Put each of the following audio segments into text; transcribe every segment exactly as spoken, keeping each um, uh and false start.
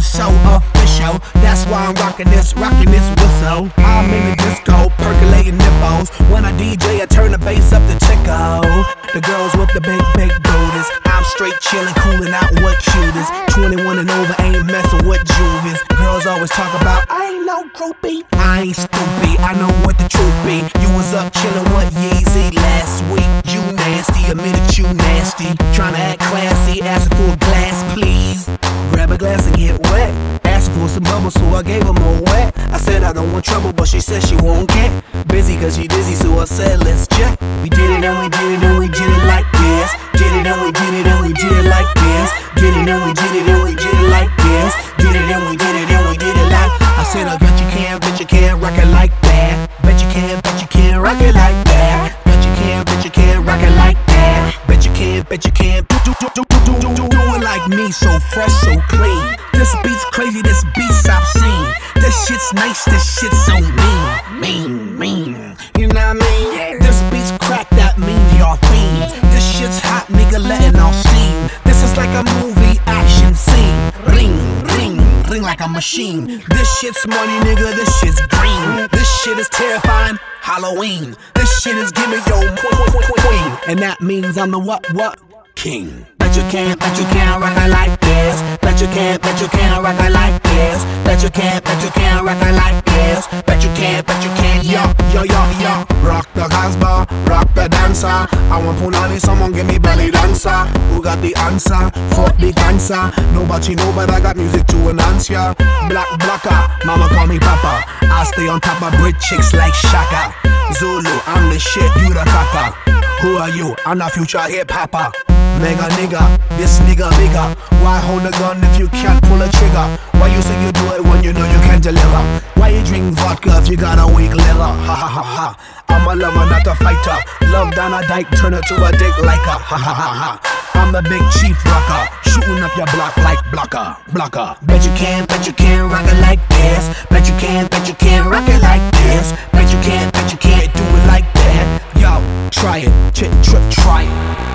so official. That's why I'm rocking this, rocking this whistle. I'm in the disco, percolating nipples. When I D J, I turn the bass up to Chico. The girls with the big, big booties. I'm straight chillin', coolin' out with cuties. twenty-one and over, ain't messin' with juvies. Girls always talk about, I ain't no groupie. I ain't stupid, I know what the truth be. You was up chillin' with Yeezy last week. You nasty, admit it, you nasty. Tryna act classy, asking for a glass, please. Grab a glass and get wet. Asking for some bubbles, so I gave her more wet. I said I don't want trouble, but she said she won't get busy, cause she dizzy, so I said let's check. We did it and we did it and we did it like this. Did it and we did it and we did it like this. Did it and we did it and we did it like this. Did it and we did it and we did it like. I said I bet you can, bet you can rock it like that. Bet you can, bet you can rock it like that. Bet you can, bet you can rock it like that. Bet you can, bet you can do do do do do do do it like me, so fresh, so clean. This beat's crazy, this beat's obscene. This shit's nice, this shit's so mean, mean, mean. You know what I mean? This beat's crack, that means you're fiends. This shit's hot, nigga, letting off steam. This is like a movie action scene. Ring, ring, ring like a machine. This shit's money, nigga, this shit's green. This shit is terrifying, Halloween. This shit is gimme your queen. And that means I'm the what, what? King. Bet you can't, bet you can't rock it like this. Bet you can't, bet you can't rock it like this. Bet you can't, bet you can't rock it like this. Bet you can't, bet you can't, yo, yo, yo, yo. Rock the Casbah, rock the dancer. I want punani, someone give me belly dancer. Who got the answer? Fuck the cancer. Nobody know, but I got music to enhance ya. Black blocker, mama call me papa. I stay on top of bridge chicks like Shaka. Zulu, I'm the shit, you the copper. Who are you? I'm the future hip hopper. Mega nigga, this nigga bigger. Why hold a gun if you can't pull a trigger? Why you say you do it when you know you can't deliver? Why you drink vodka if you got a weak liver? Ha ha ha ha. I'm a lover, not a fighter. Love down a dike, turn it to a dick like a ha ha ha ha. I'm the big chief rocker, shooting up your block like blocker, blocker. Bet you can, bet you can rock it like this. Bet you can, bet you can rock it like this. Bet you can, bet you can't do it like that. Yo, try it, ch ch try it.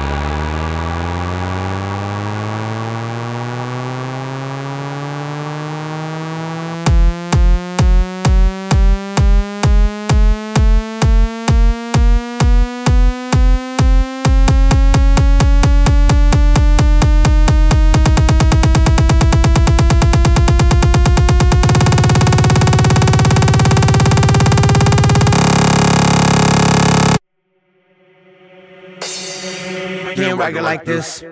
Can't rock it like this.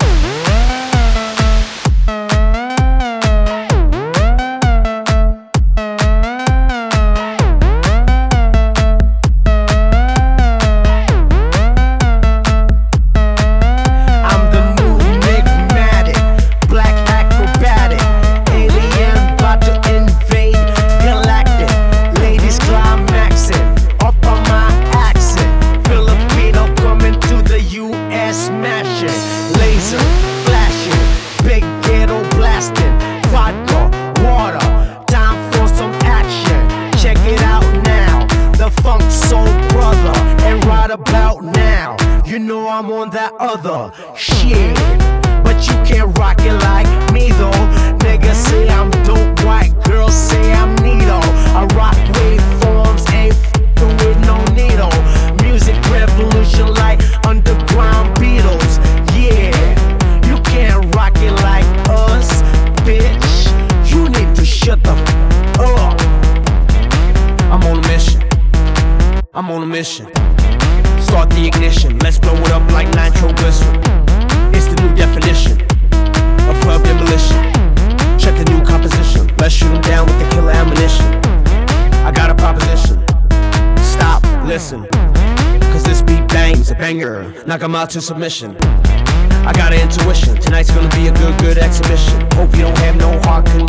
About now, you know I'm on that other shit, but you can't rock it like me though. Niggas say I'm dope, white girls say I'm neato. I rock waveforms, ain't f***ing with no needle. Music revolution like underground Beatles. Yeah, you can't rock it like us, bitch. You need to shut the f*** up. I'm on a mission. I'm on a mission. Start the ignition, let's blow it up like nitroglycerin. It's the new definition of club demolition. Check the new composition, let's shoot 'em down with the killer ammunition. I got a proposition, stop, listen, cause this beat bangs, a banger, knock 'em out to submission. I got an intuition, tonight's gonna be a good, good exhibition. Hope you don't have no heart